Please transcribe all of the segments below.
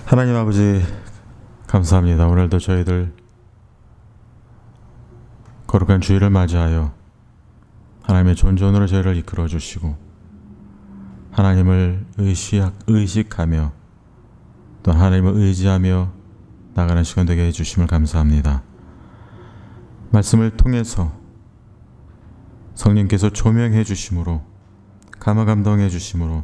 하나님 아버지 감사합니다. 오늘도 저희들 거룩한 주일을 맞이하여 하나님의 존존으로 저희를 이끌어 주시고 하나님을 의식하며 또 하나님을 의지하며 나가는 시간 되게 해주심을 감사합니다. 말씀을 통해서 성령께서 조명해 주심으로 감화 감동해 주심으로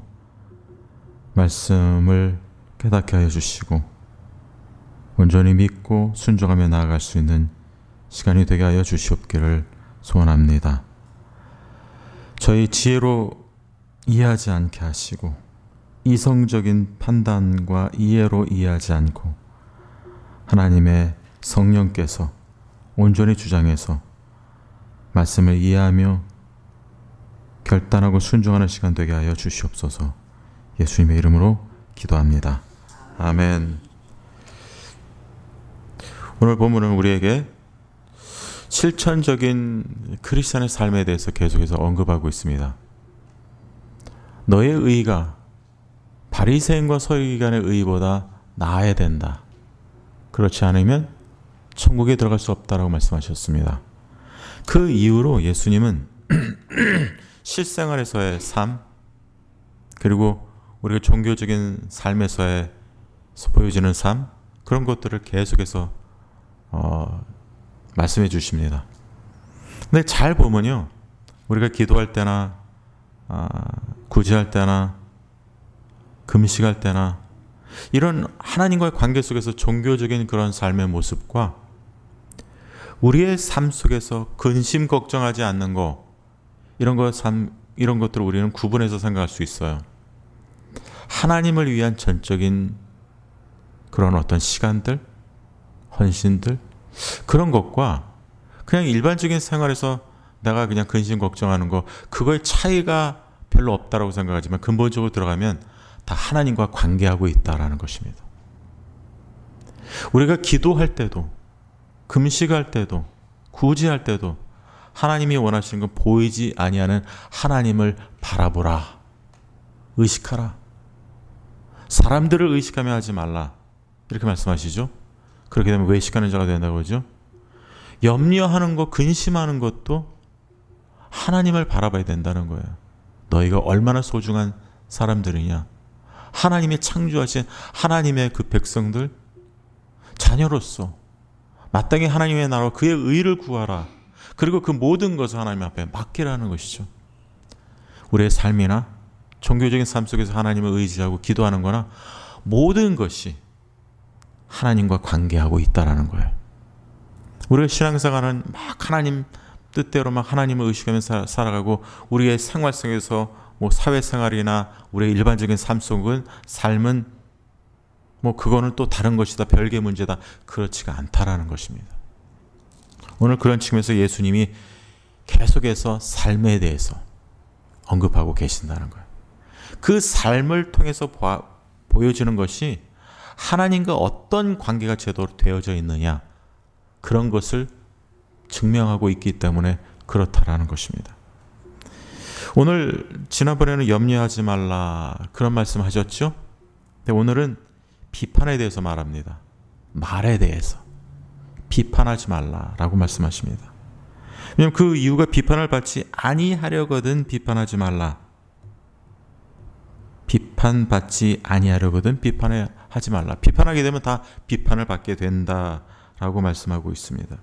말씀을 깨닫게 하여 주시고 온전히 믿고 순종하며 나아갈 수 있는 시간이 되게 하여 주시옵기를 소원합니다. 저희 지혜로 이해하지 않게 하시고 이성적인 판단과 이해로 이해하지 않고 하나님의 성령께서 온전히 주장해서 말씀을 이해하며 결단하고 순종하는 시간 되게 하여 주시옵소서. 예수님의 이름으로 기도합니다. 아멘. 오늘 본문은 우리에게 실천적인 크리스찬의 삶에 대해서 계속해서 언급하고 있습니다. 너의 의가 바리새인과 서기관의 의보다 나아야 된다. 그렇지 않으면 천국에 들어갈 수 없다라고 말씀하셨습니다. 그 이후로 예수님은 실생활에서의 삶 그리고 우리가 종교적인 삶에서의 보여지는 삶 그런 것들을 계속해서 말씀해 주십니다. 근데 잘 보면요, 우리가 기도할 때나 구제할 때나 금식할 때나 이런 하나님과의 관계 속에서 종교적인 그런 삶의 모습과 우리의 삶 속에서 근심 걱정하지 않는 거 이런 것들을 우리는 구분해서 생각할 수 있어요. 하나님을 위한 전적인 그런 어떤 시간들, 헌신들 그런 것과 그냥 일반적인 생활에서 내가 그냥 근심 걱정하는 거 그거의 차이가 별로 없다라고 생각하지만 근본적으로 들어가면 다 하나님과 관계하고 있다라는 것입니다. 우리가 기도할 때도 금식할 때도 구제할 때도 하나님이 원하시는 건 보이지 아니하는 하나님을 바라보라. 의식하라. 사람들을 의식하며 하지 말라. 이렇게 말씀하시죠. 그렇게 되면 외식하는 자가 된다고 하죠. 염려하는 것, 근심하는 것도 하나님을 바라봐야 된다는 거예요. 너희가 얼마나 소중한 사람들이냐. 하나님이 창조하신 하나님의 그 백성들, 자녀로서 마땅히 하나님의 나라와 그의 의를 구하라. 그리고 그 모든 것을 하나님 앞에 맡기라는 것이죠. 우리의 삶이나 종교적인 삶 속에서 하나님을 의지하고 기도하는 거나 모든 것이 하나님과 관계하고 있다라는 거예요. 우리가 신앙생활은 막 하나님 뜻대로 막 하나님을 의식하면서 살아가고 우리의 생활 속에서 사회생활이나 우리의 일반적인 삶은 그거는 또 다른 것이다. 별개의 문제다. 그렇지가 않다라는 것입니다. 오늘 그런 측면에서 예수님이 계속해서 삶에 대해서 언급하고 계신다는 거예요. 그 삶을 통해서 보여지는 것이 하나님과 어떤 관계가 제대로 되어져 있느냐 그런 것을 증명하고 있기 때문에 그렇다라는 것입니다. 오늘 지난번에는 염려하지 말라 그런 말씀 하셨죠? 근데 오늘은 비판에 대해서 말합니다. 말에 대해서 비판하지 말라라고 말씀하십니다. 왜냐하면 그 이유가 비판을 받지 아니하려거든 비판하지 말라. 비판받지 아니하려거든 비판하지 말라. 비판하게 되면 다 비판을 받게 된다라고 말씀하고 있습니다.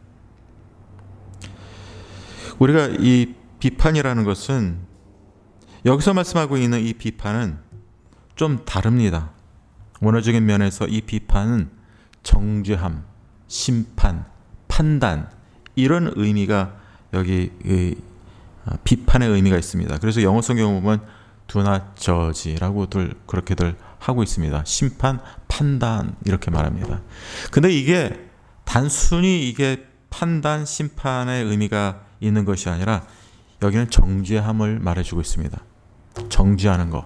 우리가 이 비판이라는 것은 여기서 말씀하고 있는 이 비판은 좀 다릅니다. 원어적인 면에서 이 비판은 정죄함, 심판, 판단 이런 의미가 여기 비판의 의미가 있습니다. 그래서 영어 성경 보면 do not judge라고들 그렇게들 하고 있습니다. 심판, 판단 이렇게 말합니다. 근데 이게 단순히 이게 판단, 심판의 의미가 있는 것이 아니라 여기는 정죄함을 말해주고 있습니다. 정죄하는 거.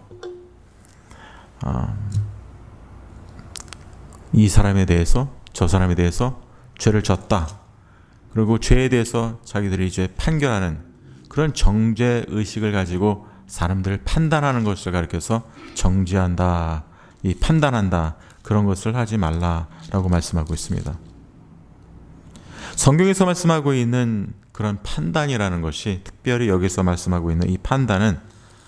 이 사람에 대해서 저 사람에 대해서 죄를 졌다. 그리고 죄에 대해서 자기들이 이제 판결하는 그런 정죄 의식을 가지고 사람들을 판단하는 것을 가리켜서 정죄한다, 이 판단한다 그런 것을 하지 말라라고 말씀하고 있습니다. 성경에서 말씀하고 있는 그런 판단이라는 것이, 특별히 여기서 말씀하고 있는 이 판단은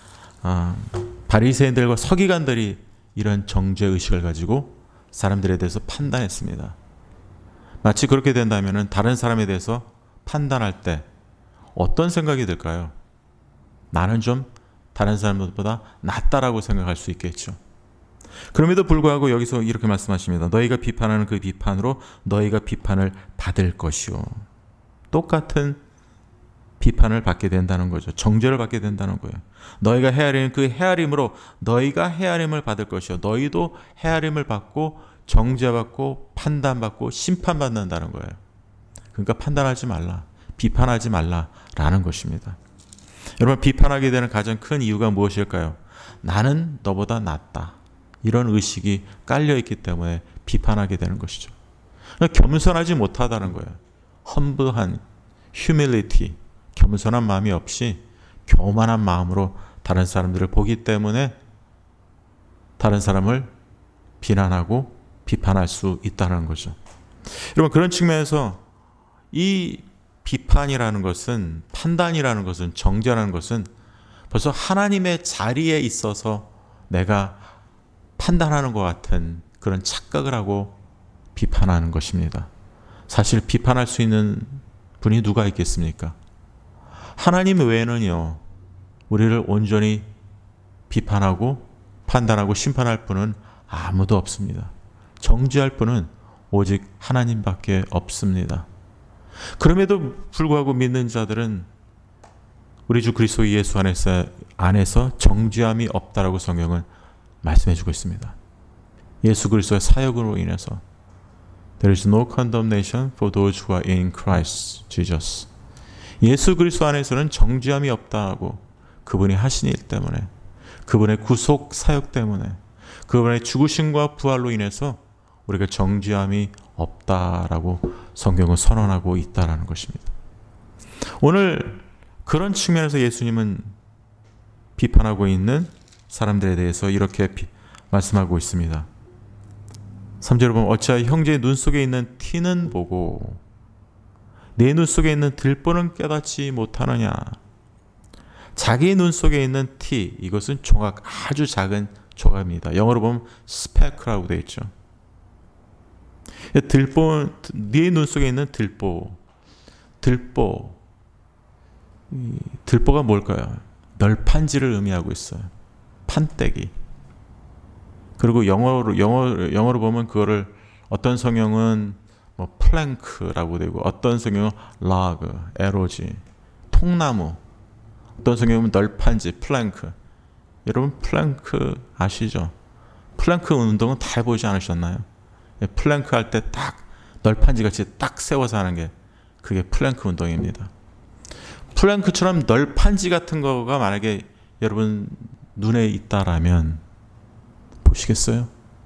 바리새인들과 서기관들이 이런 정죄의식을 가지고 사람들에 대해서 판단했습니다. 마치 그렇게 된다면 다른 사람에 대해서 판단할 때 어떤 생각이 들까요? 나는 좀 다른 사람들보다 낫다라고 생각할 수 있겠죠. 그럼에도 불구하고 여기서 이렇게 말씀하십니다. 너희가 비판하는 그 비판으로 너희가 비판을 받을 것이요. 똑같은 비판을 받게 된다는 거죠. 정죄를 받게 된다는 거예요. 너희가 헤아리는 그 헤아림으로 너희가 헤아림을 받을 것이요. 너희도 헤아림을 받고 정죄받고 판단받고 심판받는다는 거예요. 그러니까 판단하지 말라, 비판하지 말라라는 것입니다. 여러분, 비판하게 되는 가장 큰 이유가 무엇일까요? 나는 너보다 낫다, 이런 의식이 깔려있기 때문에 비판하게 되는 것이죠. 겸손하지 못하다는 거예요. 험블한 humility, 겸손한 마음이 없이 교만한 마음으로 다른 사람들을 보기 때문에 다른 사람을 비난하고 비판할 수 있다는 거죠. 여러분, 그런 측면에서 이 비판이라는 것은, 판단이라는 것은, 정죄라는 것은 벌써 하나님의 자리에 있어서 내가 판단하는 것 같은 그런 착각을 하고 비판하는 것입니다. 사실 비판할 수 있는 분이 누가 있겠습니까? 하나님 외에는요, 우리를 온전히 비판하고 판단하고 심판할 분은 아무도 없습니다. 정죄할 분은 오직 하나님밖에 없습니다. 그럼에도 불구하고 믿는 자들은 우리 주 그리스도 예수 안에서 정죄함이 없다라고 성경은 말씀해주고 있습니다. 예수 그리스도의 사역으로 인해서 There is no condemnation for those who are in Christ Jesus. 예수 그리스도 안에서는 정죄함이 없다고 그분이 하신 일 때문에, 그분의 구속 사역 때문에, 그분의 죽으심과 부활로 인해서 우리가 정죄함이 없다라고 성경은 선언하고 있다라는 것입니다. 오늘 그런 측면에서 예수님은 비판하고 있는 사람들에 대해서 이렇게 말씀하고 있습니다. 3절을 보면 어찌하여 형제의 눈 속에 있는 티는 보고 내 눈 속에 있는 들보는 깨닫지 못하느냐. 자기 눈 속에 있는 티, 이것은 조각, 아주 작은 조각입니다. 영어로 보면 스펙이라고 되어 있죠. 들보, 네 눈 속에 있는 들보가 뭘까요? 널판지를 의미하고 있어요. 판때기. 그리고 영어로 보면 그거를 어떤 성경은 뭐 플랭크라고 되고, 어떤 성경은 log, LOG, 통나무, 어떤 성경은 널판지, 플랭크. 여러분, 플랭크 아시죠? 플랭크 운동은 다 해보지 않으셨나요? 플랭크 할 때 딱 널판지 같이 딱 세워서 하는 게 그게 플랭크 운동입니다. 플랭크처럼 널판지 같은 거가 만약에 여러분 눈에 있다라면 보시겠어요?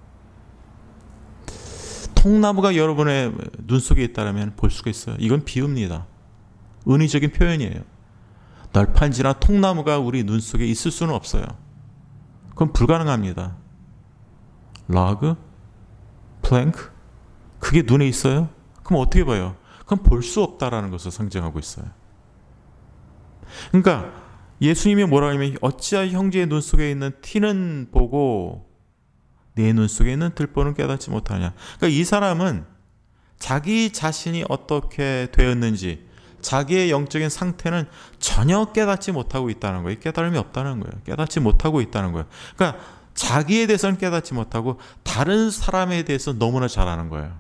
통나무가 여러분의 눈 속에 있다라면 볼 수가 있어요. 이건 비유입니다. 은의적인 표현이에요. 널판지나 통나무가 우리 눈 속에 있을 수는 없어요. 그건 불가능합니다. 러그, 플랭크, 그게 눈에 있어요? 그럼 어떻게 봐요? 그럼 볼 수 없다라는 것을 상징하고 있어요. 그러니까 예수님이 뭐라고 하냐면 어찌하여 형제의 눈 속에 있는 티는 보고 내 눈 속에 있는 들보는 깨닫지 못하냐. 그러니까 이 사람은 자기 자신이 어떻게 되었는지, 자기의 영적인 상태는 전혀 깨닫지 못하고 있다는 거예요. 깨달음이 없다는 거예요. 깨닫지 못하고 있다는 거예요. 그러니까 자기에 대해서는 깨닫지 못하고 다른 사람에 대해서 너무나 잘 아는 거예요.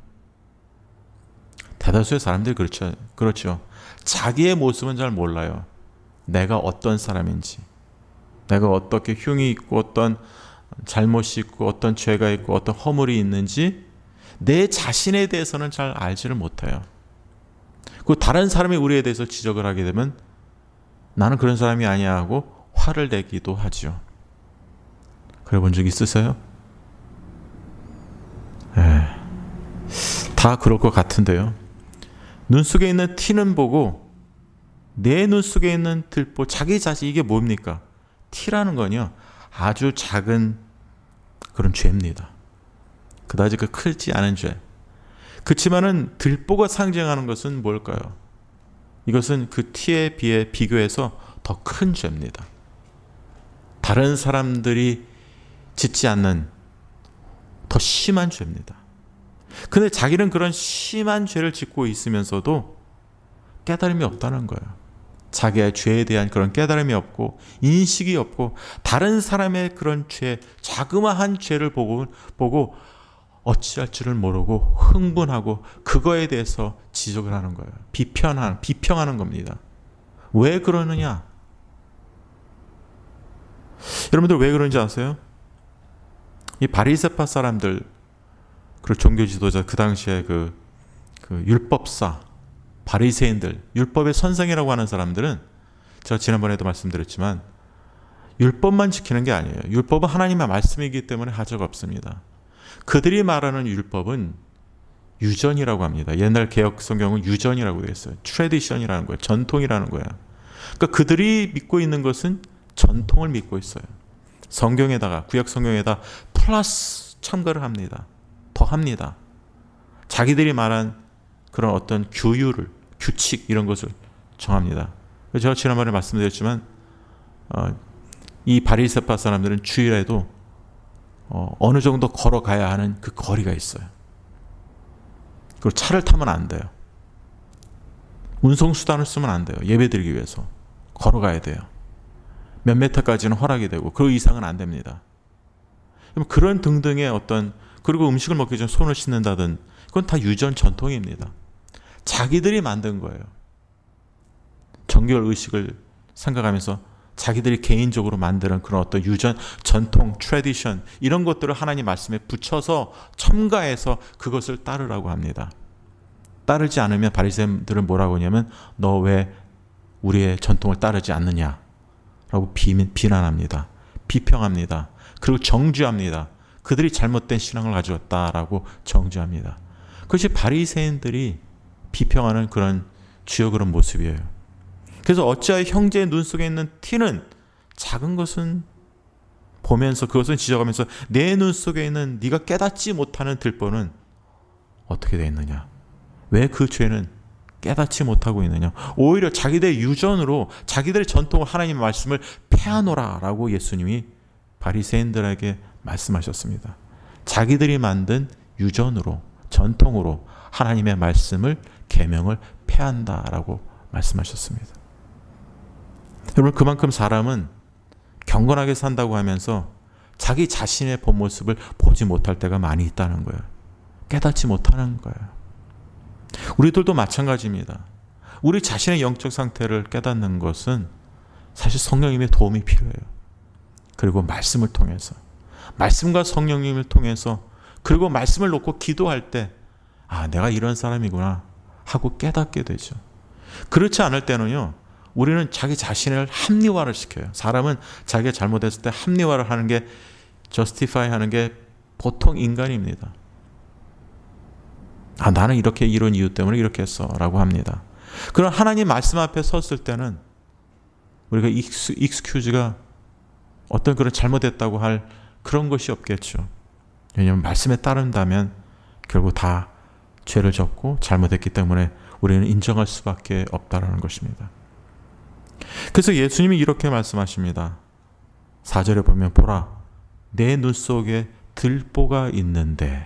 대다수의 사람들이 그렇죠. 자기의 모습은 잘 몰라요. 내가 어떤 사람인지, 내가 어떻게 흉이 있고 어떤 잘못이 있고 어떤 죄가 있고 어떤 허물이 있는지 내 자신에 대해서는 잘 알지를 못해요. 그 다른 사람이 우리에 대해서 지적을 하게 되면 나는 그런 사람이 아니야 하고 화를 내기도 하죠. 그래 본 적 있으세요? 다 그럴 것 같은데요. 눈 속에 있는 티는 보고 내 눈 속에 있는 들보, 자기 자신, 이게 뭡니까? 티라는 건요, 아주 작은 그런 죄입니다. 그다지 크지 않은 죄. 그치만은 들보가 상징하는 것은 뭘까요? 이것은 그 티에 비해 비교해서 더 큰 죄입니다. 다른 사람들이 짓지 않는 더 심한 죄입니다. 근데 자기는 그런 심한 죄를 짓고 있으면서도 깨달음이 없다는 거예요. 자기의 죄에 대한 그런 깨달음이 없고 인식이 없고 다른 사람의 그런 죄, 자그마한 죄를 보고 어찌할 줄을 모르고 흥분하고 그거에 대해서 지적을 하는 거예요. 비평하는 겁니다. 왜 그러느냐? 여러분들 왜 그런지 아세요? 이 바리새파 사람들, 그리고 종교 지도자, 그 당시에 그 율법사, 바리새인들, 율법의 선생이라고 하는 사람들은 제가 지난번에도 말씀드렸지만 율법만 지키는 게 아니에요. 율법은 하나님의 말씀이기 때문에 하자가 없습니다. 그들이 말하는 율법은 유전이라고 합니다. 옛날 개혁 성경은 유전이라고 되어 있어요. 트래디션이라는 거예요. 전통이라는 거예요. 그러니까 그들이 믿고 있는 것은 전통을 믿고 있어요. 성경에다가, 구약 성경에다 플러스 첨가를 합니다. 더 합니다. 자기들이 말한 그런 어떤 규율을, 규칙 이런 것을 정합니다. 제가 지난번에 말씀드렸지만 이 바리새파 사람들은 주일에도 어느 정도 걸어가야 하는 그 거리가 있어요. 그리고 차를 타면 안 돼요. 운송수단을 쓰면 안 돼요. 예배드리기 위해서 걸어가야 돼요. 몇 메터까지는 허락이 되고 그 이상은 안 됩니다. 그런 등등의 그리고 음식을 먹기 전에 손을 씻는다든 그건 다 유전 전통입니다. 자기들이 만든 거예요. 정결 의식을 생각하면서 자기들이 개인적으로 만드는 그런 어떤 유전, 전통, 트래디션 이런 것들을 하나님 말씀에 붙여서 첨가해서 그것을 따르라고 합니다. 따르지 않으면 바리새인들은 뭐라고 하냐면 너 왜 우리의 전통을 따르지 않느냐 라고 비난합니다. 비평합니다. 그리고 정죄합니다. 그들이 잘못된 신앙을 가져왔다라고 정죄합니다. 그것이 바리새인들이 비평하는 그런 주요 그런 모습이에요. 그래서 어찌하여 형제의 눈 속에 있는 티는 작은 것은 보면서 그것은 지적하면서 내 눈 속에 있는 네가 깨닫지 못하는 들보는 어떻게 되어 있느냐? 왜 그 죄는 깨닫지 못하고 있느냐? 오히려 자기들의 유전으로 자기들의 전통을 하나님의 말씀을 폐하노라라고 예수님이 바리새인들에게 말씀하셨습니다. 자기들이 만든 유전으로, 전통으로 하나님의 말씀을, 계명을 폐한다라고 말씀하셨습니다. 여러분, 그만큼 사람은 경건하게 산다고 하면서 자기 자신의 본 모습을 보지 못할 때가 많이 있다는 거예요. 깨닫지 못하는 거예요. 우리들도 마찬가지입니다. 우리 자신의 영적 상태를 깨닫는 것은 사실 성령님의 도움이 필요해요. 그리고 말씀을 통해서, 말씀과 성령님을 통해서, 그리고 말씀을 놓고 기도할 때 내가 이런 사람이구나 하고 깨닫게 되죠. 그렇지 않을 때는요, 우리는 자기 자신을 합리화를 시켜요. 사람은 자기가 잘못했을 때 합리화를 하는 게, justify 하는 게 보통 인간입니다. 나는 이렇게 이런 이유 때문에 이렇게 했어 라고 합니다. 그럼 하나님 말씀 앞에 섰을 때는 우리가 excuse가 어떤 그런 잘못했다고 할 그런 것이 없겠죠. 왜냐하면 말씀에 따른다면 결국 다 죄를 졌고 잘못했기 때문에 우리는 인정할 수밖에 없다라는 것입니다. 그래서 예수님이 이렇게 말씀하십니다. 4절에 보면 보라, 내 눈 속에 들보가 있는데,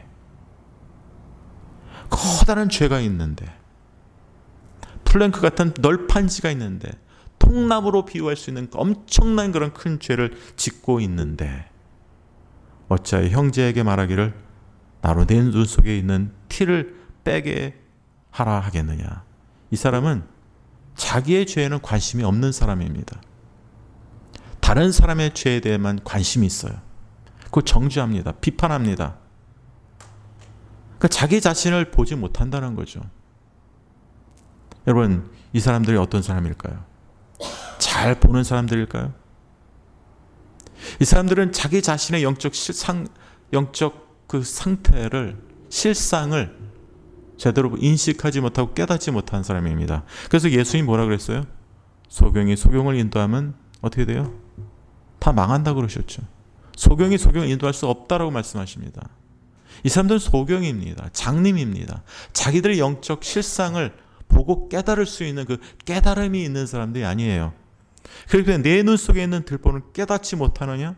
커다란 죄가 있는데, 플랭크 같은 널판지가 있는데, 통나무로 비유할 수 있는 엄청난 그런 큰 죄를 짓고 있는데 어찌하여 형제에게 말하기를 나로 내 눈 속에 있는 티를 빼게 하라 하겠느냐. 이 사람은 자기의 죄에는 관심이 없는 사람입니다. 다른 사람의 죄에 대해만 관심이 있어요. 그걸 정죄합니다. 비판합니다. 그러니까 자기 자신을 보지 못한다는 거죠. 여러분, 이 사람들이 어떤 사람일까요? 잘 보는 사람들일까요? 이 사람들은 자기 자신의 영적 그 상태를, 실상을 제대로 인식하지 못하고 깨닫지 못한 사람입니다. 그래서 예수님이 뭐라 그랬어요? 소경이 소경을 인도하면 어떻게 돼요? 다 망한다고 그러셨죠. 소경이 소경을 인도할 수 없다라고 말씀하십니다. 이 사람들은 소경입니다. 장님입니다. 자기들의 영적 실상을 보고 깨달을 수 있는 그 깨달음이 있는 사람들이 아니에요. 그렇게 내 눈 속에 있는 들보는 깨닫지 못하느냐?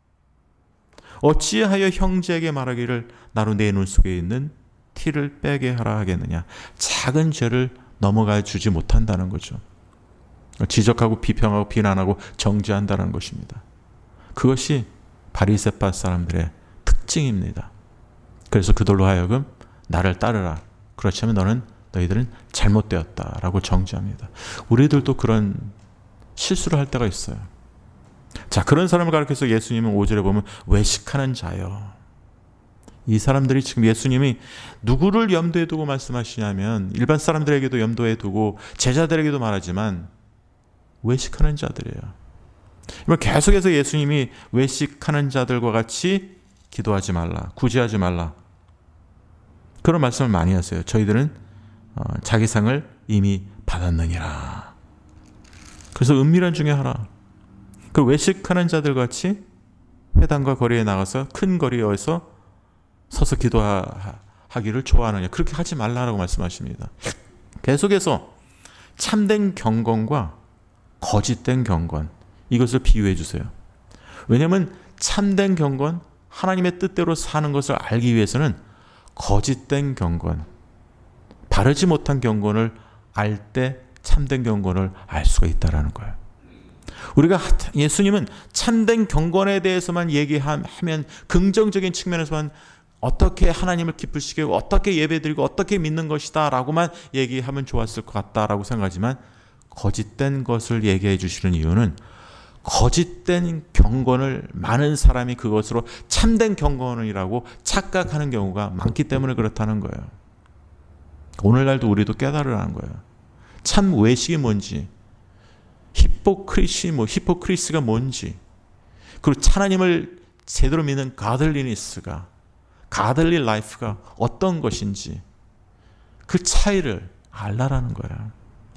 어찌하여 형제에게 말하기를 나로 내 눈 속에 있는 티를 빼게 하라 하겠느냐? 작은 죄를 넘어가 주지 못한다는 거죠. 지적하고 비평하고 비난하고 정죄한다는 것입니다. 그것이 바리새파 사람들의 특징입니다. 그래서 그들로 하여금 나를 따르라. 그렇지 않으면 너희들은 잘못되었다라고 정죄합니다. 우리들도 그런 실수를 할 때가 있어요. 자, 그런 사람을 가리켜서 예수님은 5절에 보면 외식하는 자요. 이 사람들이 지금 예수님이 누구를 염두에 두고 말씀하시냐면 일반 사람들에게도 염두에 두고 제자들에게도 말하지만 외식하는 자들이에요. 계속해서 예수님이 외식하는 자들과 같이 기도하지 말라, 구제하지 말라, 그런 말씀을 많이 하세요. 저희들은 자기 상을 이미 받았느니라. 그래서 은밀한 중에 하라. 그 외식하는 자들 같이 회당과 거리에 나가서 큰 거리에서 서서 기도하기를 좋아하느냐, 그렇게 하지 말라라고 말씀하십니다. 계속해서 참된 경건과 거짓된 경건, 이것을 비유해 주세요. 왜냐하면 참된 경건, 하나님의 뜻대로 사는 것을 알기 위해서는 거짓된 경건, 바르지 못한 경건을 알 때 참된 경건을 알 수가 있다는 거예요. 우리가 예수님은 참된 경건에 대해서만 얘기하면, 긍정적인 측면에서만 어떻게 하나님을 기쁘시게 하고 어떻게 예배드리고 어떻게 믿는 것이다 라고만 얘기하면 좋았을 것 같다라고 생각하지만, 거짓된 것을 얘기해 주시는 이유는 거짓된 경건을 많은 사람이 그것으로 참된 경건이라고 착각하는 경우가 많기 때문에 그렇다는 거예요. 오늘날도 우리도 깨달으라는 거예요. 참 외식이 뭔지, 히포크리스가 뭔지, 그리고 하나님을 제대로 믿는 가들리 라이프가 어떤 것인지, 그 차이를 알라라는 거예요.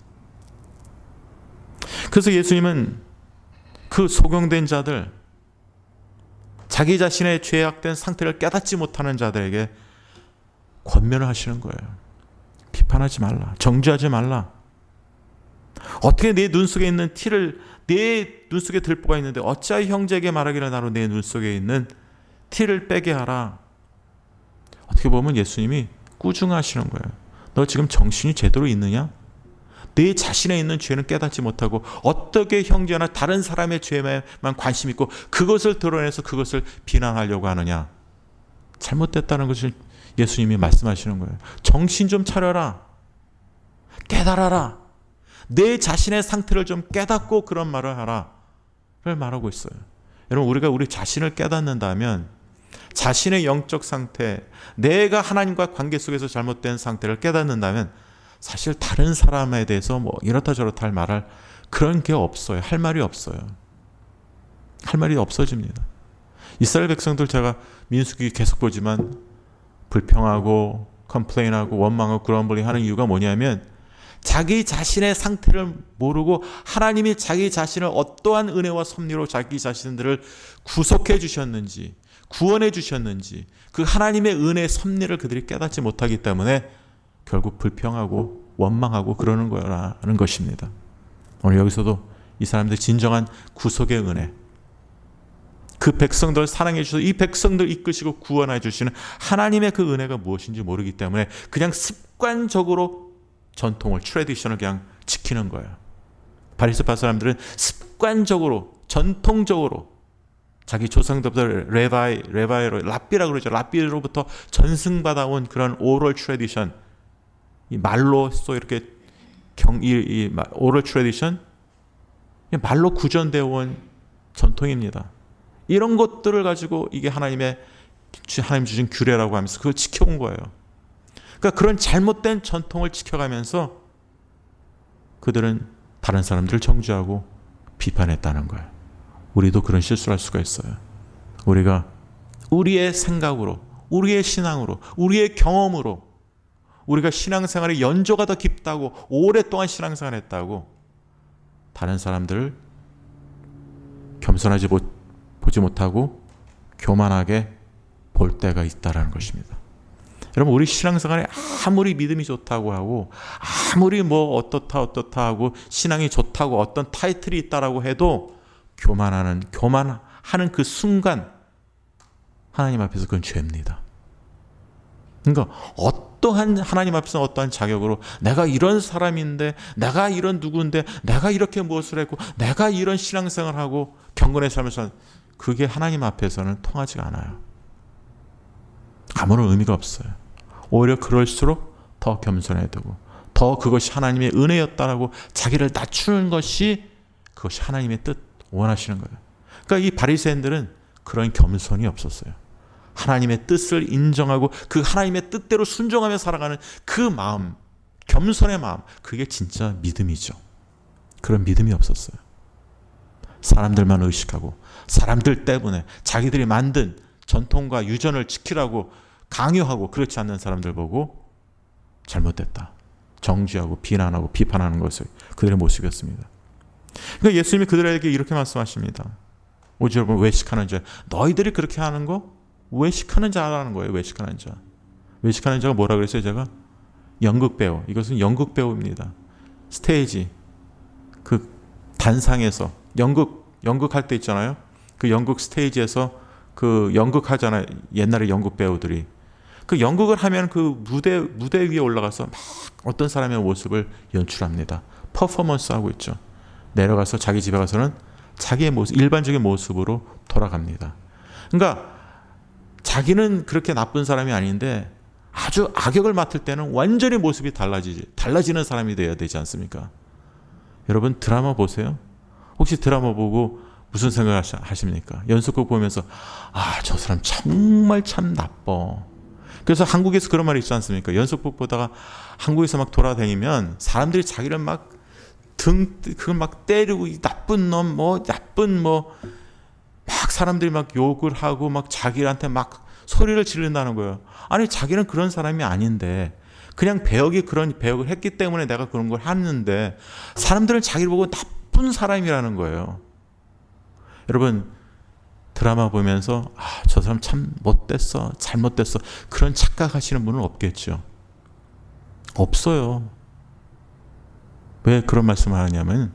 그래서 예수님은 그 소경된 자들, 자기 자신의 죄악된 상태를 깨닫지 못하는 자들에게 권면을 하시는 거예요. 비판하지 말라, 정죄하지 말라. 어떻게 내 눈 속에 있는 티를, 내 눈 속에 들보가 있는데 어찌하여 형제에게 말하기를 나로 내 눈 속에 있는 티를 빼게 하라. 어떻게 보면 예수님이 꾸중하시는 거예요. 너 지금 정신이 제대로 있느냐? 내 자신에 있는 죄는 깨닫지 못하고 어떻게 형제나 다른 사람의 죄에만 관심 있고 그것을 드러내서 그것을 비난하려고 하느냐? 잘못됐다는 것을 예수님이 말씀하시는 거예요. 정신 좀 차려라. 깨달아라. 내 자신의 상태를 좀 깨닫고 그런 말을 하라. 를 말하고 있어요. 여러분, 우리가 우리 자신을 깨닫는다면, 자신의 영적 상태, 내가 하나님과 관계 속에서 잘못된 상태를 깨닫는다면 사실 다른 사람에 대해서 뭐 이렇다 저렇다 할 말할 그런 게 없어요. 할 말이 없어요. 할 말이 없어집니다. 이스라엘 백성들 제가 민수기 계속 보지만 불평하고 컴플레인하고 원망하고 그럼블링 하는 이유가 뭐냐면, 자기 자신의 상태를 모르고 하나님이 자기 자신을 어떠한 은혜와 섭리로 자기 자신들을 구속해 주셨는지, 구원해 주셨는지, 그 하나님의 은혜의 섭리를 그들이 깨닫지 못하기 때문에 결국 불평하고 원망하고 그러는 거라는 것입니다. 오늘 여기서도 이 사람들 진정한 구속의 은혜, 그 백성들을 사랑해 주셔서 이 백성들 이끄시고 구원해 주시는 하나님의 그 은혜가 무엇인지 모르기 때문에 그냥 습관적으로 전통을, 트래디션을 그냥 지키는 거예요. 바리새파 사람들은 습관적으로, 전통적으로 자기 조상들부터 랍비라고 그러죠. 랍비로부터 전승받아온 그런 오럴 트래디션, 이 말로써 이렇게 오럴 트래디션, 말로 구전되어 온 전통입니다. 이런 것들을 가지고 이게 하나님 주신 규례라고 하면서 그걸 지켜온 거예요. 그러니까 그런 잘못된 전통을 지켜가면서 그들은 다른 사람들을 정죄하고 비판했다는 거예요. 우리도 그런 실수를 할 수가 있어요. 우리가 우리의 생각으로, 우리의 신앙으로, 우리의 경험으로 우리가 신앙생활의 연조가 더 깊다고, 오랫동안 신앙생활을 했다고 다른 사람들을 겸손하지 보지 못하고 교만하게 볼 때가 있다라는 것입니다. 여러분, 우리 신앙생활에 아무리 믿음이 좋다고 하고 아무리 뭐 어떻다 하고 신앙이 좋다고 어떤 타이틀이 있다라고 해도 교만하는 그 순간 하나님 앞에서 그건 죄입니다. 그러니까 어떠한 하나님 앞에서 어떠한 자격으로 내가 이런 사람인데, 내가 이런 누구인데, 내가 이렇게 무엇을 했고, 내가 이런 신앙생활하고 경건의 삶을 살, 그게 하나님 앞에서는 통하지가 않아요. 아무런 의미가 없어요. 오히려 그럴수록 더 겸손해야 되고, 더 그것이 하나님의 은혜였다라고 자기를 낮추는 것이, 그것이 하나님의 뜻, 원하시는 거예요. 그러니까 이 바리새인들은 그런 겸손이 없었어요. 하나님의 뜻을 인정하고 그 하나님의 뜻대로 순종하며 살아가는 그 마음, 겸손의 마음, 그게 진짜 믿음이죠. 그런 믿음이 없었어요. 사람들만 의식하고 사람들 때문에 자기들이 만든 전통과 유전을 지키라고 강요하고, 그렇지 않는 사람들 보고 잘못됐다 정죄하고 비난하고 비판하는 것이 그들의 모습이었습니다. 그러니까 예수님이 그들에게 이렇게 말씀하십니다. 5절 보면 외식하는 자, 너희들이 그렇게 하는 거 외식하는 자라는 거예요. 외식하는 자. 외식하는 자가 뭐라 그랬어요? 제가 연극 배우. 이것은 연극 배우입니다. 스테이지, 그 단상에서 연극할 때 있잖아요. 그 연극 스테이지에서 그 연극하잖아요. 옛날에 연극 배우들이 그 연극을 하면 그 무대 위에 올라가서 막 어떤 사람의 모습을 연출합니다. 퍼포먼스 하고 있죠. 내려가서 자기 집에 가서는 자기의 모습, 일반적인 모습으로 돌아갑니다. 그러니까 자기는 그렇게 나쁜 사람이 아닌데 아주 악역을 맡을 때는 완전히 모습이 달라지는 사람이 되어야 되지 않습니까? 여러분, 드라마 보세요. 혹시 드라마 보고 무슨 생각 하십니까? 연속극 보면서 저 사람 정말 참 나빠. 그래서 한국에서 그런 말이 있지 않습니까? 연속극 보다가 한국에서 막 돌아다니면 사람들이 자기를 그걸 막 때리고, 나쁜 놈, 막 사람들이 막 욕을 하고 막 자기한테 막 소리를 지른다는 거예요. 아니, 자기는 그런 사람이 아닌데 그냥 배역이 그런 배역을 했기 때문에 내가 그런 걸 하는데 사람들은 자기를 보고 나쁜 사람이라는 거예요. 여러분, 드라마 보면서 저 사람 참 못됐어, 잘못됐어, 그런 착각하시는 분은 없겠죠. 없어요. 왜 그런 말씀을 하냐면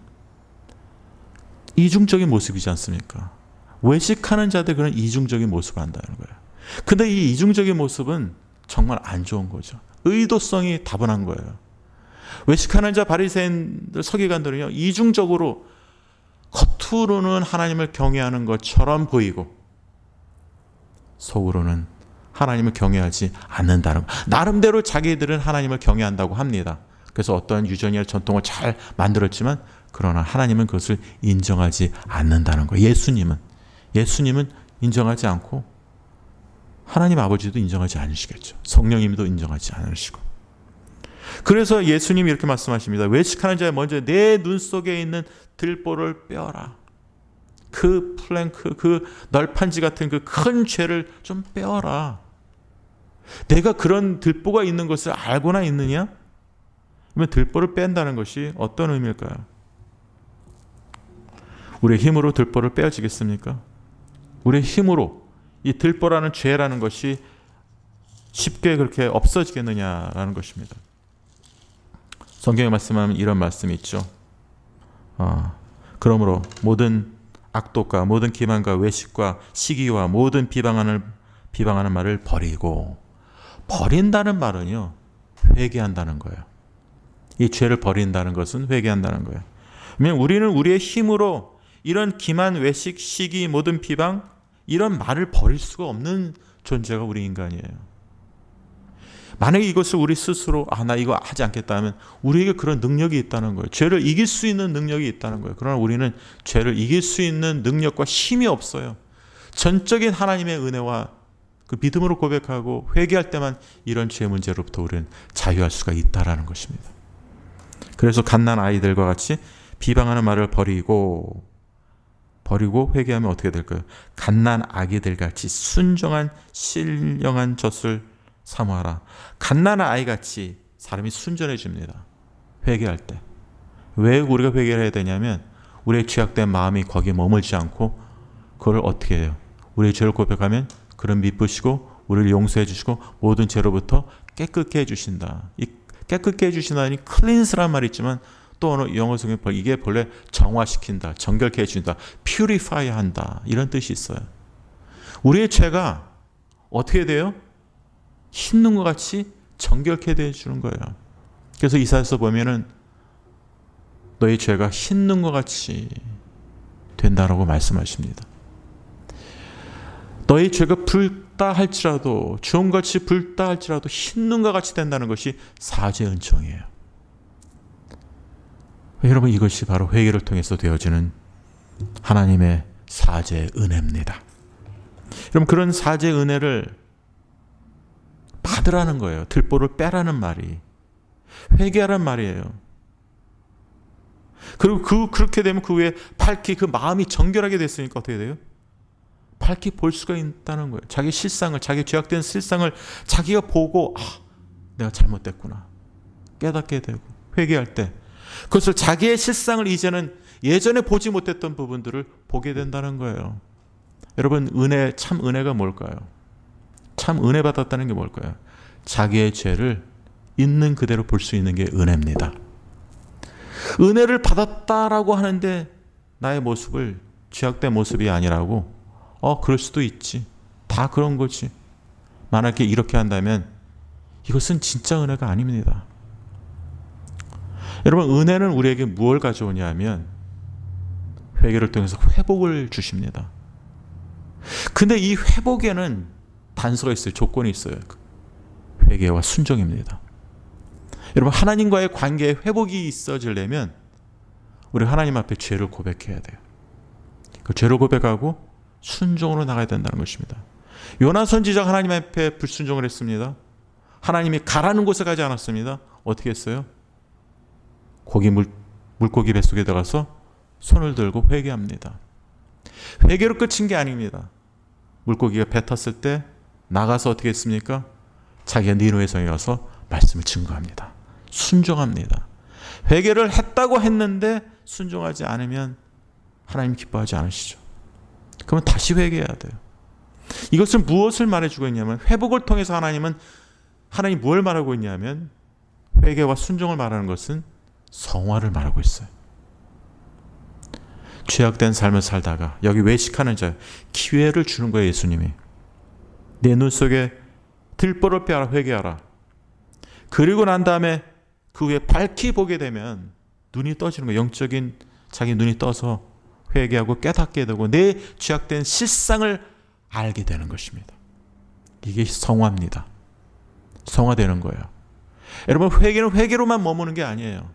이중적인 모습이지 않습니까? 외식하는 자들, 그런 이중적인 모습을 한다는 거예요. 근데 이 이중적인 모습은 정말 안 좋은 거죠. 의도성이 다분한 거예요. 외식하는 자 바리새인들, 서기관들은요, 이중적으로 겉으로는 하나님을 경외하는 것처럼 보이고 속으로는 하나님을 경외하지 않는다는 거. 나름대로 자기들은 하나님을 경외한다고 합니다. 그래서 어떠한 유전이나 전통을 잘 만들었지만 그러나 하나님은 그것을 인정하지 않는다는 거예요. 예수님은 인정하지 않고 하나님 아버지도 인정하지 않으시겠죠. 성령님도 인정하지 않으시고. 그래서 예수님이 이렇게 말씀하십니다. 외식하는 자야 먼저 내 눈 속에 있는 들보를 빼어라. 그 플랭크, 그 널판지 같은 그 큰 죄를 좀 빼어라. 내가 그런 들보가 있는 것을 알고나 있느냐? 그러면 들보를 뺀다는 것이 어떤 의미일까요? 우리의 힘으로 들보를 빼어지겠습니까? 우리의 힘으로 이 들보라는 죄라는 것이 쉽게 그렇게 없어지겠느냐라는 것입니다. 성경에 말씀하면 이런 말씀이 있죠. 그러므로 모든 악독과 모든 기만과 외식과 시기와 모든 비방하는 말을 버리고, 버린다는 말은요, 회개한다는 거예요. 이 죄를 버린다는 것은 회개한다는 거예요. 왜냐하면 우리는 우리의 힘으로 이런 기만, 외식, 시기, 모든 비방, 이런 말을 버릴 수가 없는 존재가 우리 인간이에요. 만약에 이것을 우리 스스로 나 이거 하지 않겠다 하면 우리에게 그런 능력이 있다는 거예요. 죄를 이길 수 있는 능력이 있다는 거예요. 그러나 우리는 죄를 이길 수 있는 능력과 힘이 없어요. 전적인 하나님의 은혜와 그 믿음으로 고백하고 회개할 때만 이런 죄 문제로부터 우리는 자유할 수가 있다라는 것입니다. 그래서 갓난 아이들과 같이 비방하는 말을 버리고 회개하면 어떻게 될까요? 갓난 아기들 같이 순정한 신령한 젖을 사모하라. 갓난 아이같이 사람이 순전해집니다. 회개할 때. 왜 우리가 회개를 해야 되냐면 우리의 죄악된 마음이 거기에 머물지 않고 그걸 어떻게 해요? 우리의 죄를 고백하면 그런 미쁘시고 우리를 용서해 주시고 모든 죄로부터 깨끗게 해주신다. 이 깨끗게 해주신다니 클린스란 말이 있지만 또 어느 영어 성경에 이게 본래 정화시킨다, 정결케 해준다, 퓨리파이 한다 이런 뜻이 있어요. 우리의 죄가 어떻게 돼요? 흰 눈과 같이 정결케 해주는 거예요. 그래서 이사야서 보면은 너희 죄가 흰 눈과 같이 된다라고 말씀하십니다. 너희 죄가 붉다 할지라도 주홍같이 붉다 할지라도 흰 눈과 같이 된다는 것이 사죄의 은총이에요. 여러분 이것이 바로 회개를 통해서 되어지는 하나님의 사죄의 은혜입니다. 여러분 그런 사죄의 은혜를 받으라는 거예요. 들보를 빼라는 말이 회개하라는 말이에요. 그리고 그렇게 되면 그 후에 밝히 그 마음이 정결하게 됐으니까 어떻게 돼요? 밝히 볼 수가 있다는 거예요. 자기 실상을, 자기 죄악된 실상을 자기가 보고 내가 잘못됐구나 깨닫게 되고 회개할 때 그것을 자기의 실상을 이제는 예전에 보지 못했던 부분들을 보게 된다는 거예요. 여러분 참 은혜가 뭘까요? 참 은혜 받았다는 게 뭘까요? 자기의 죄를 있는 그대로 볼 수 있는 게 은혜입니다. 은혜를 받았다라고 하는데 나의 모습을 죄악된 모습이 아니라고 그럴 수도 있지. 다 그런 거지. 만약에 이렇게 한다면 이것은 진짜 은혜가 아닙니다. 여러분 은혜는 우리에게 무엇을 가져오냐 하면 회개를 통해서 회복을 주십니다. 근데 이 회복에는 단서가 있어요. 조건이 있어요. 회개와 순종입니다. 여러분 하나님과의 관계에 회복이 있어지려면 우리 하나님 앞에 죄를 고백해야 돼요. 그 죄를 고백하고 순종으로 나가야 된다는 것입니다. 요나 선지자가 하나님 앞에 불순종을 했습니다. 하나님이 가라는 곳에 가지 않았습니다. 어떻게 했어요? 물고기 뱃속에 들어가서 손을 들고 회개합니다. 회개로 끝인 게 아닙니다. 물고기가 배 탔을 때 나가서 어떻게 했습니까? 자기가 니느웨 성에 가서 말씀을 증거합니다. 순종합니다. 회개를 했다고 했는데 순종하지 않으면 하나님 기뻐하지 않으시죠. 그러면 다시 회개해야 돼요. 이것은 무엇을 말해주고 있냐면 회복을 통해서 하나님이 뭘 말하고 있냐면 회개와 순종을 말하는 것은 성화를 말하고 있어요. 죄악된 삶을 살다가 여기 외식하는 자 기회를 주는 거예요. 예수님이 내 눈 속에 들보를 빼라 회개하라. 그리고 난 다음에 그 후에 밝히 보게 되면 눈이 떠지는 거예요. 영적인 자기 눈이 떠서 회개하고 깨닫게 되고 내 죄악된 실상을 알게 되는 것입니다. 이게 성화입니다. 성화되는 거예요. 여러분 회개는 회개로만 머무는 게 아니에요.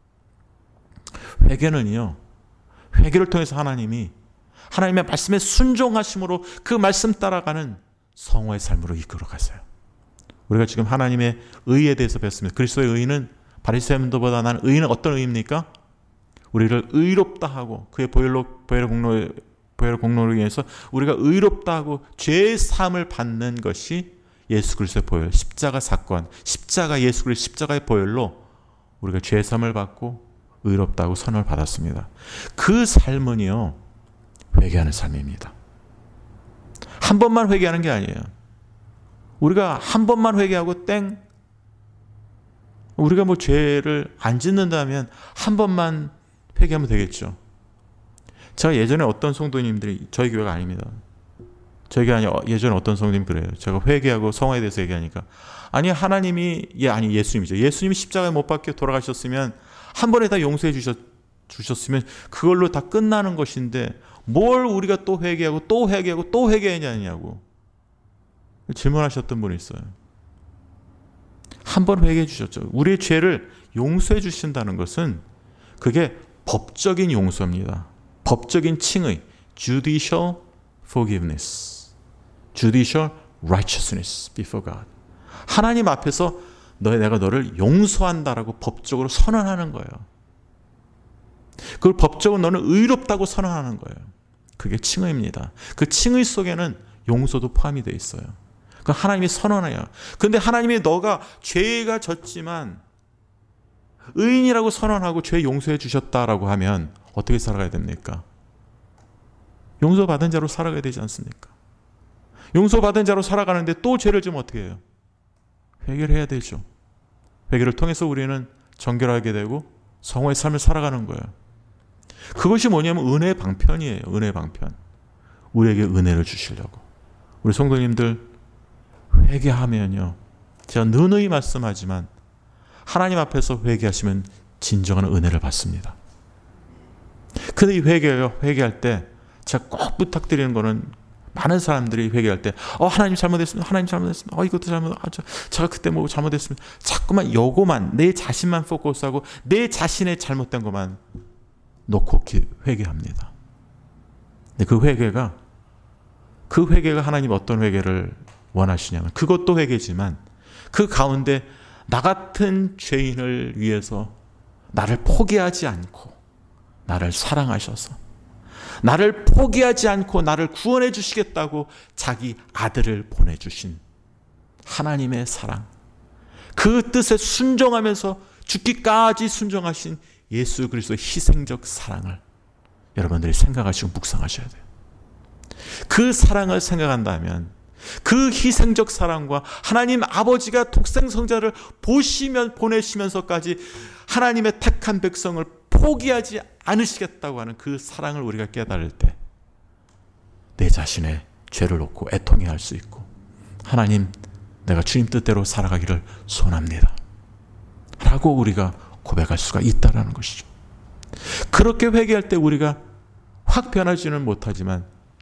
회개는요. 회개를 통해서 하나님의 말씀에 순종하심으로 그 말씀 따라가는 성화의 삶으로 이끌어 가세요. 우리가 지금 하나님의 의에 대해서 배웠습니다. 그리스도의 의는 바리새인들보다 나는 의는 어떤 의입니까? 우리를 의롭다 하고 그의 보혈의 공로로 인해서 우리가 의롭다 하고 죄의 사함을 받는 것이 예수 그리스도의 보혈, 십자가 사건, 예수 그리스도 십자가의 보혈로 우리가 죄의 사함을 받고 의롭다고 선을 받았습니다. 그 삶은요 회개하는 삶입니다. 한 번만 회개하는 게 아니에요. 우리가 한 번만 회개하고 땡. 우리가 죄를 안 짓는다면 한 번만 회개하면 되겠죠. 제가 예전에 어떤 성도님들이 저희 교회가 아닙니다. 저희가 아니 예전에 어떤 성도님 그래요. 제가 회개하고 성화에 대해서 얘기하니까 예수님이죠. 예수님이 십자가에 못 박혀 돌아가셨으면 한 번에 다 용서해 주셨으면 그걸로 다 끝나는 것인데 뭘 우리가 또 회개하고 또 회개하고 또 회개하냐고 질문하셨던 분이 있어요. 한 번 회개해 주셨죠. 우리의 죄를 용서해 주신다는 것은 그게 법적인 용서입니다. 법적인 칭의, judicial forgiveness, judicial righteousness before God. 하나님 앞에서 내가 너를 용서한다라고 법적으로 선언하는 거예요. 그걸 법적으로 너는 의롭다고 선언하는 거예요. 그게 칭의입니다. 그 칭의 속에는 용서도 포함이 되어 있어요. 그 하나님이 선언해요. 근데 하나님이 너가 죄가 졌지만 의인이라고 선언하고 죄 용서해 주셨다라고 하면 어떻게 살아가야 됩니까? 용서받은 자로 살아가야 되지 않습니까? 용서받은 자로 살아가는데 또 죄를 지면 어떻게 해요? 회개를 해야 되죠. 회개를 통해서 우리는 정결하게 되고 성화의 삶을 살아가는 거예요. 그것이 뭐냐면 은혜의 방편이에요. 은혜의 방편. 우리에게 은혜를 주시려고. 우리 성도님들 회개하면요, 제가 누누이 말씀하지만 하나님 앞에서 회개하시면 진정한 은혜를 받습니다. 근데 이 회개할 때 제가 꼭 부탁드리는 거는, 많은 사람들이 회개할 때 하나님 잘못했습니다. 하나님 잘못했습니다. 이것도 제가 그때 뭐 잘못했습니다. 자꾸만 요거만, 내 자신만 포커스하고 내 자신의 잘못된 것만 놓고 회개합니다. 근데 그 회개가 하나님 어떤 회개를 원하시냐면, 그것도 회개지만 그 가운데 나 같은 죄인을 위해서 나를 포기하지 않고 나를 사랑하셔서, 나를 포기하지 않고 나를 구원해 주시겠다고 자기 아들을 보내주신 하나님의 사랑, 그 뜻에 순종하면서 죽기까지 순종하신 예수 그리스도의 희생적 사랑을 여러분들이 생각하시고 묵상하셔야 돼요. 그 사랑을 생각한다면, 그 희생적 사랑과 하나님 아버지가 독생성자를 보내시면서까지 하나님의 택한 백성을 포기하지 않으시겠다고 하는 그 사랑을 우리가 깨달을 때, 내 자신의 죄를 놓고 애통해할 수 있고, 하나님, 내가 주님 뜻대로 살아가기를 소원합니다 라고 우리가 고백할 수가 있다는 것이죠. 그렇게 회개할 때 우리가 확 변하지는 못하지만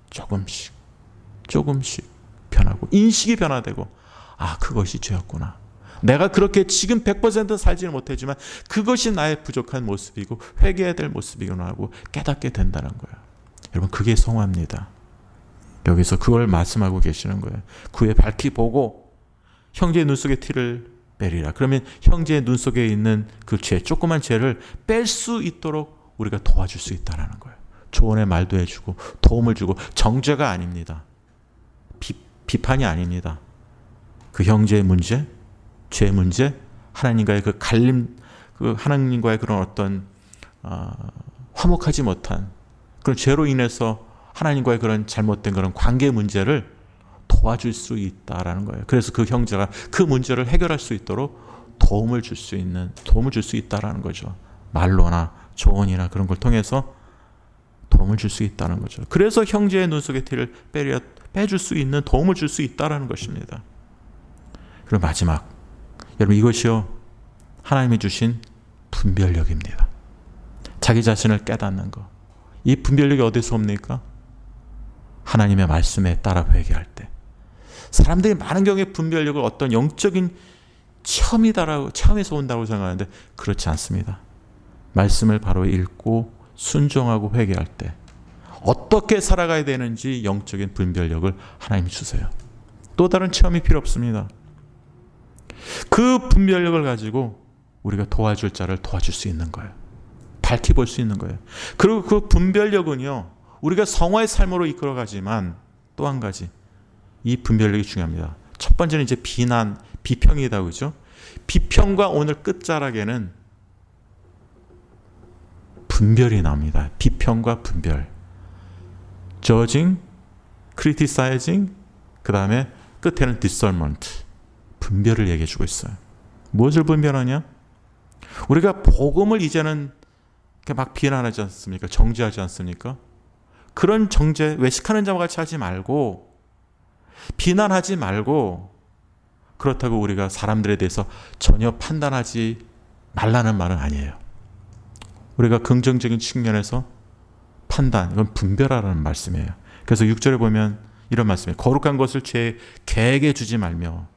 조금씩 변하고, 인식이 변화되고, 그것이 죄였구나. 내가 그렇게 지금 100% 살지는 못하지만 그것이 나의 부족한 모습이고 회개해야 될 모습이구나 하고 깨닫게 된다는 거예요. 여러분, 그게 성화입니다. 여기서 그걸 말씀하고 계시는 거예요. 그의 밝히 보고 형제의 눈 속에 티를 빼리라. 그러면 형제의 눈 속에 있는 그 죄, 조그만 죄를 뺄 수 있도록 우리가 도와줄 수 있다는 거예요. 조언의 말도 해주고 도움을 주고, 정죄가 아닙니다. 비판이 아닙니다. 그 형제의 문제, 죄 문제, 하나님과의 그 갈림, 그 하나님과의 그런 어떤 화목하지 못한 그런 죄로 인해서 하나님과의 그런 잘못된 그런 관계 문제를 도와줄 수 있다라는 거예요. 그래서 그 형제가 그 문제를 해결할 수 있도록 도움을 줄 수 있다라는 거죠. 말로나 조언이나 그런 걸 통해서 도움을 줄 수 있다는 거죠. 그래서 형제의 눈 속의 티를 빼줄 수 있는, 도움을 줄 수 있다라는 것입니다. 그리고 마지막, 여러분, 이것이요, 하나님이 주신 분별력입니다. 자기 자신을 깨닫는 것. 이 분별력이 어디서 옵니까? 하나님의 말씀에 따라 회개할 때. 사람들이 많은 경우에 분별력을 어떤 영적인 체험에서 온다고 생각하는데 그렇지 않습니다. 말씀을 바로 읽고 순종하고 회개할 때 어떻게 살아가야 되는지 영적인 분별력을 하나님이 주세요. 또 다른 체험이 필요 없습니다. 그 분별력을 가지고 우리가 도와줄 자를 도와줄 수 있는 거예요. 밝히 볼 수 있는 거예요. 그리고 그 분별력은요, 우리가 성화의 삶으로 이끌어가지만 또 한 가지, 이 분별력이 중요합니다. 첫 번째는 이제 비평이다, 그죠? 비평과 오늘 끝자락에는 분별이 나옵니다. 비평과 분별. judging, criticizing, 그 다음에 끝에는 discernment. 분별을 얘기해 주고 있어요. 무엇을 분별하냐? 우리가 복음을 이제는 막 비난하지 않습니까? 정죄하지 않습니까? 그런 정죄, 외식하는 자와 같이 하지 말고, 비난하지 말고, 그렇다고 우리가 사람들에 대해서 전혀 판단하지 말라는 말은 아니에요. 우리가 긍정적인 측면에서 판단, 이건 분별하라는 말씀이에요. 그래서 6절에 보면 이런 말씀이에요. 거룩한 것을 죄의 개에게 주지 말며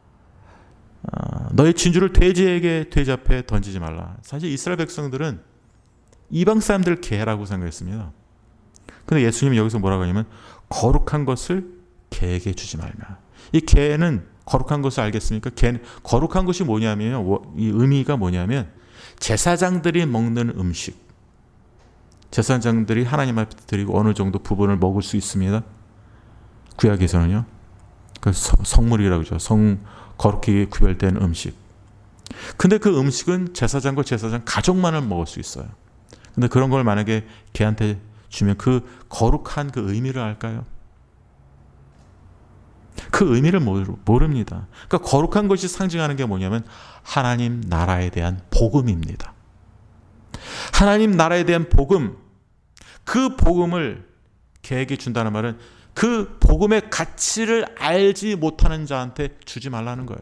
너의 진주를 돼지에게 돼지앞에 던지지 말라. 사실 이스라엘 백성들은 이방 사람들 개라고 생각했습니다. 근데 예수님이 여기서 뭐라고 하냐면 거룩한 것을 개에게 주지 말며. 이 개는 거룩한 것을 알겠습니까? 거룩한 것이 뭐냐면요, 이 의미가 뭐냐면 제사장들이 먹는 음식, 제사장들이 하나님 앞에 드리고 어느 정도 부분을 먹을 수 있습니다. 구약에서는요, 그 성물이라고 하죠. 거룩하게 구별된 음식. 근데 그 음식은 제사장과 제사장 가족만을 먹을 수 있어요. 근데 그런 걸 만약에 개한테 주면 그 거룩한 그 의미를 알까요? 그 의미를 모릅니다. 그러니까 거룩한 것이 상징하는 게 뭐냐면 하나님 나라에 대한 복음입니다. 하나님 나라에 대한 복음, 그 복음을 개에게 준다는 말은 그 복음의 가치를 알지 못하는 자한테 주지 말라는 거예요.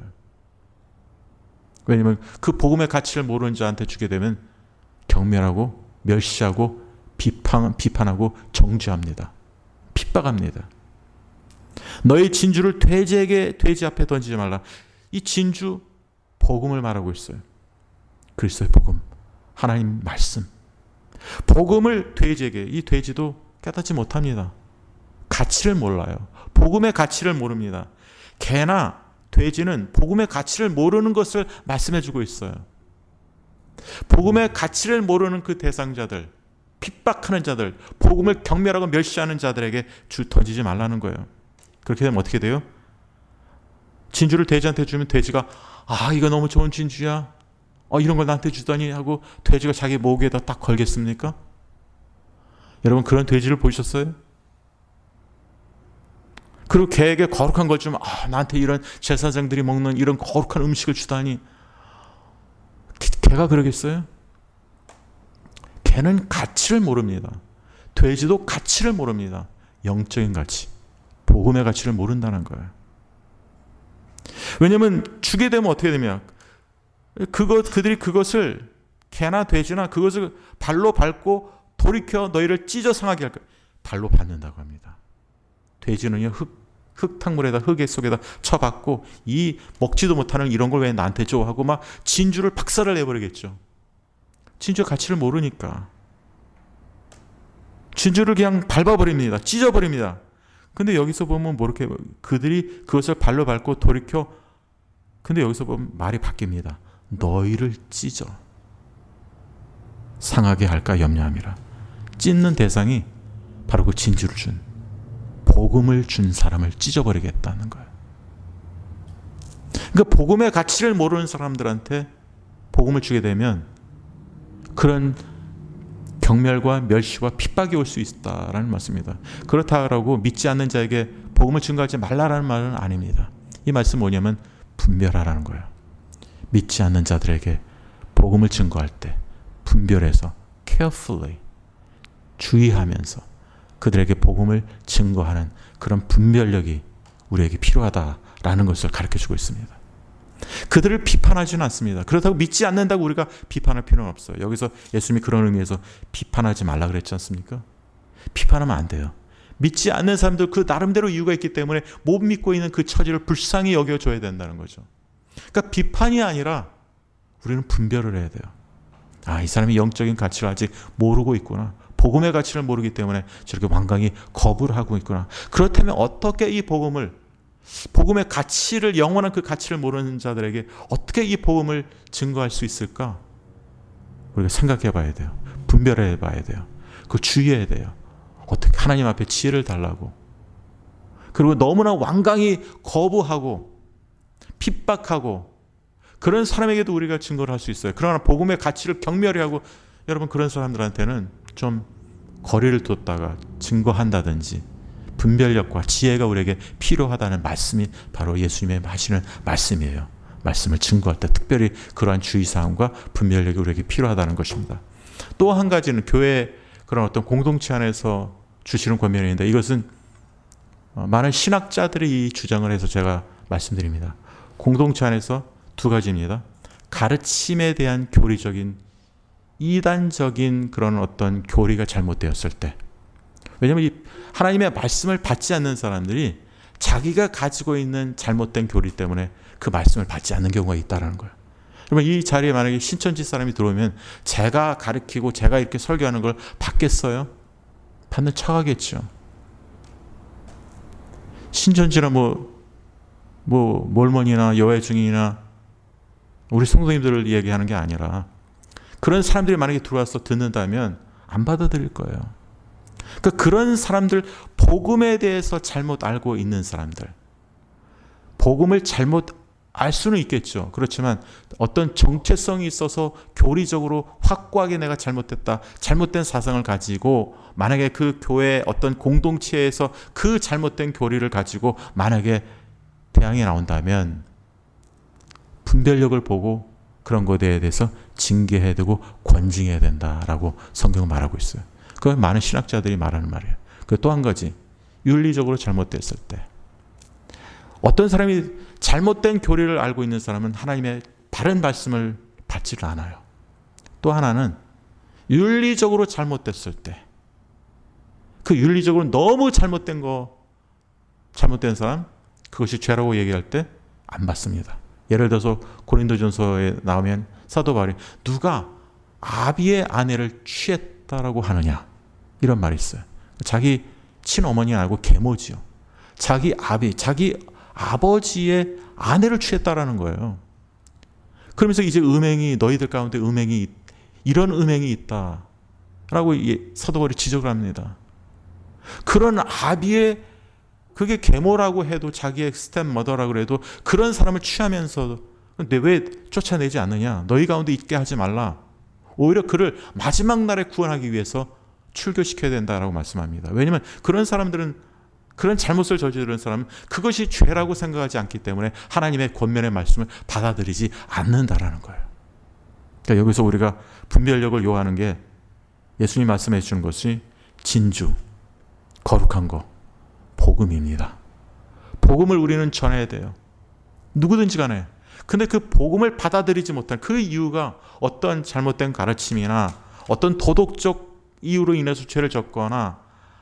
왜냐하면 그 복음의 가치를 모르는 자한테 주게 되면 경멸하고 멸시하고 비판하고 정죄합니다. 핍박합니다. 너희 진주를 돼지 앞에 던지지 말라. 이 진주 복음을 말하고 있어요. 그리스도의 복음, 하나님 말씀. 복음을 돼지에게, 이 돼지도 깨닫지 못합니다. 가치를 몰라요. 복음의 가치를 모릅니다. 개나 돼지는 복음의 가치를 모르는 것을 말씀해 주고 있어요. 복음의 가치를 모르는 그 대상자들, 핍박하는 자들, 복음을 경멸하고 멸시하는 자들에게 던지지 말라는 거예요. 그렇게 되면 어떻게 돼요? 진주를 돼지한테 주면 돼지가 이거 너무 좋은 진주야. 이런 걸 나한테 주다니 하고 돼지가 자기 목에다 딱 걸겠습니까? 여러분 그런 돼지를 보셨어요? 그리고 개에게 거룩한 걸 주면 나한테 이런 제사장들이 먹는 이런 거룩한 음식을 주다니. 개가 그러겠어요? 개는 가치를 모릅니다. 돼지도 가치를 모릅니다. 영적인 가치, 복음의 가치를 모른다는 거예요. 왜냐하면 주게 되면 어떻게 되냐? 그들이 그것을 개나 돼지나 그것을 발로 밟고 돌이켜 너희를 찢어 상하게 할 거예요. 발로 밟는다고 합니다. 돼지는요 흙탕물에다 흙의 속에다 쳐박고 이 먹지도 못하는 이런 걸 왜 나한테 줘 하고 막 진주를 박살을 내버리겠죠. 진주의 가치를 모르니까 진주를 그냥 밟아버립니다. 찢어버립니다. 근데 여기서 보면 뭐 이렇게 그들이 그것을 발로 밟고 돌이켜, 근데 여기서 보면 말이 바뀝니다. 너희를 찢어 상하게 할까 염려함이라. 찢는 대상이 바로 그 진주를 준, 복음을 준 사람을 찢어버리겠다는 거예요. 그러니까 복음의 가치를 모르는 사람들한테 복음을 주게 되면 그런 경멸과 멸시와 핍박이 올 수 있다라는 말씀입니다. 그렇다고 믿지 않는 자에게 복음을 증거하지 말라라는 말은 아닙니다. 이 말씀은 뭐냐면 분별하라는 거예요. 믿지 않는 자들에게 복음을 증거할 때 분별해서 carefully 주의하면서 그들에게 복음을 증거하는 그런 분별력이 우리에게 필요하다라는 것을 가르쳐주고 있습니다. 그들을 비판하지는 않습니다. 그렇다고 믿지 않는다고 우리가 비판할 필요는 없어요. 여기서 예수님이 그런 의미에서 비판하지 말라 그랬지 않습니까? 비판하면 안 돼요. 믿지 않는 사람들 그 나름대로 이유가 있기 때문에 못 믿고 있는 그 처지를 불쌍히 여겨줘야 된다는 거죠. 그러니까 비판이 아니라 우리는 분별을 해야 돼요. 이 사람이 영적인 가치를 아직 모르고 있구나. 복음의 가치를 모르기 때문에 저렇게 완강히 거부를 하고 있구나. 그렇다면 어떻게 이 복음의 가치를, 영원한 그 가치를 모르는 자들에게 어떻게 이 복음을 증거할 수 있을까? 우리가 생각해 봐야 돼요. 분별해 봐야 돼요. 그 주의해야 돼요. 어떻게 하나님 앞에 지혜를 달라고. 그리고 너무나 완강히 거부하고 핍박하고 그런 사람에게도 우리가 증거를 할 수 있어요. 그러나 복음의 가치를 경멸히 하고, 여러분 그런 사람들한테는 좀 거리를 뒀다가 증거한다든지 분별력과 지혜가 우리에게 필요하다는 말씀이 바로 예수님의 하시는 말씀이에요. 말씀을 증거할 때 특별히 그러한 주의사항과 분별력이 우리에게 필요하다는 것입니다. 또 한 가지는 교회 그런 어떤 공동체 안에서 주시는 권면인데, 이것은 많은 신학자들이 이 주장을 해서 제가 말씀드립니다. 공동체 안에서 두 가지입니다. 가르침에 대한 교리적인 이단적인 그런 어떤 교리가 잘못되었을 때, 왜냐하면 이 하나님의 말씀을 받지 않는 사람들이 자기가 가지고 있는 잘못된 교리 때문에 그 말씀을 받지 않는 경우가 있다는 거예요. 그러면 이 자리에 만약에 신천지 사람이 들어오면 제가 가르치고 제가 이렇게 설교하는 걸 받겠어요? 받는 척하겠죠. 신천지나 몰몬이나 여호와의 증인이나 우리 성도님들을 얘기하는 게 아니라 그런 사람들이 만약에 들어와서 듣는다면 안 받아들일 거예요. 그러니까 그런 사람들, 복음에 대해서 잘못 알고 있는 사람들, 복음을 잘못 알 수는 있겠죠. 그렇지만 어떤 정체성이 있어서 교리적으로 확고하게 내가 잘못됐다, 잘못된 사상을 가지고 만약에 그 교회 어떤 공동체에서 그 잘못된 교리를 가지고 만약에 대항이 나온다면 분별력을 보고 그런 것에 대해서 징계해야 되고 권징해야 된다라고 성경은 말하고 있어요. 그건 많은 신학자들이 말하는 말이에요. 그 또 한 가지, 윤리적으로 잘못됐을 때 어떤 사람이 잘못된 교리를 알고 있는 사람은 하나님의 바른 말씀을 받지를 않아요. 또 하나는 윤리적으로 잘못됐을 때 그 윤리적으로 너무 잘못된 사람, 그것이 죄라고 얘기할 때 안 받습니다. 예를 들어서 고린도전서에 나오면 사도 바울이 누가 아비의 아내를 취했다라고 하느냐 이런 말이 있어요. 자기 친어머니는 아니고 계모지요. 자기 아버지의 아내를 취했다라는 거예요. 그러면서 이제 너희들 가운데 이런 음행이 있다라고 사도 바울이 지적을 합니다. 그런 아비의 그게 계모라고 해도 자기의 스텝머더라고 해도 그런 사람을 취하면서 근데 왜 쫓아내지 않느냐? 너희 가운데 있게 하지 말라. 오히려 그를 마지막 날에 구원하기 위해서 출교시켜야 된다라고 말씀합니다. 왜냐하면 그런 사람들은 그런 잘못을 저지르는 사람은 그것이 죄라고 생각하지 않기 때문에 하나님의 권면의 말씀을 받아들이지 않는다라는 거예요. 그러니까 여기서 우리가 분별력을 요하는 게 예수님 말씀해 주는 것이 진주, 거룩한 거, 복음입니다. 복음을 우리는 전해야 돼요. 누구든지 간에. 근데 그 복음을 받아들이지 못한 그 이유가 어떤 잘못된 가르침이나 어떤 도덕적 이유로 인해서 죄를 졌거나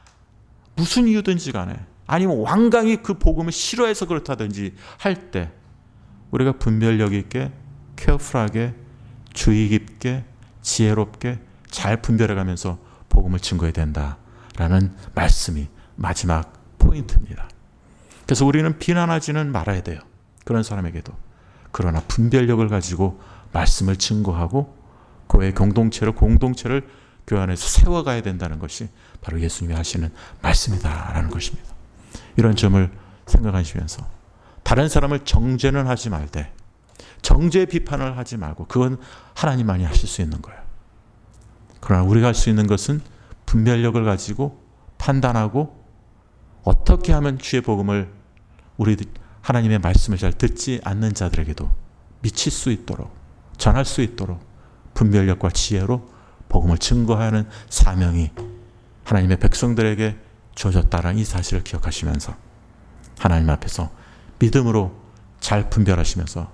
무슨 이유든지 간에 아니면 완강히 그 복음을 싫어해서 그렇다든지 할 때 우리가 분별력 있게 케어풀하게 주의 깊게 지혜롭게 잘 분별해가면서 복음을 증거해야 된다라는 말씀이 마지막 포인트입니다. 그래서 우리는 비난하지는 말아야 돼요. 그런 사람에게도. 그러나 분별력을 가지고 말씀을 증거하고 그의 공동체를 교회 안에서 세워가야 된다는 것이 바로 예수님이 하시는 말씀이다라는 것입니다. 이런 점을 생각하시면서 다른 사람을 정죄는 하지 말되 정죄 비판을 하지 말고 그건 하나님만이 하실 수 있는 거예요. 그러나 우리가 할 수 있는 것은 분별력을 가지고 판단하고 어떻게 하면 주의 복음을 우리 하나님의 말씀을 잘 듣지 않는 자들에게도 미칠 수 있도록 전할 수 있도록 분별력과 지혜로 복음을 증거하는 사명이 하나님의 백성들에게 주어졌다는 이 사실을 기억하시면서 하나님 앞에서 믿음으로 잘 분별하시면서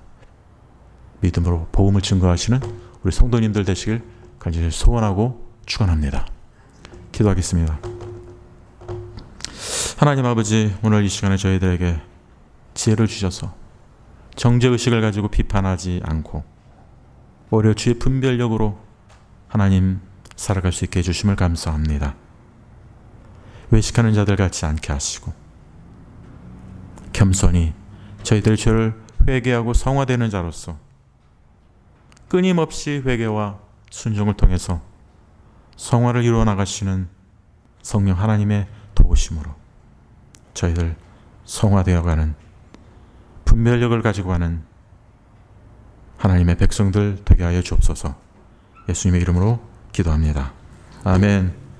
믿음으로 복음을 증거하시는 우리 성도님들 되시길 간절히 소원하고 축원합니다. 기도하겠습니다. 하나님 아버지, 오늘 이 시간에 저희들에게 지혜를 주셔서 정죄의식을 가지고 비판하지 않고 오히려 주의 분별력으로 하나님 살아갈 수 있게 해주심을 감사합니다. 외식하는 자들 같지 않게 하시고 겸손히 저희들 죄를 회개하고 성화되는 자로서 끊임없이 회개와 순종을 통해서 성화를 이루어 나가시는 성령 하나님의 도우심으로 저희들 성화되어가는 분별력을 가지고 가는 하나님의 백성들 되게 하여 주옵소서. 예수님의 이름으로 기도합니다. 아멘.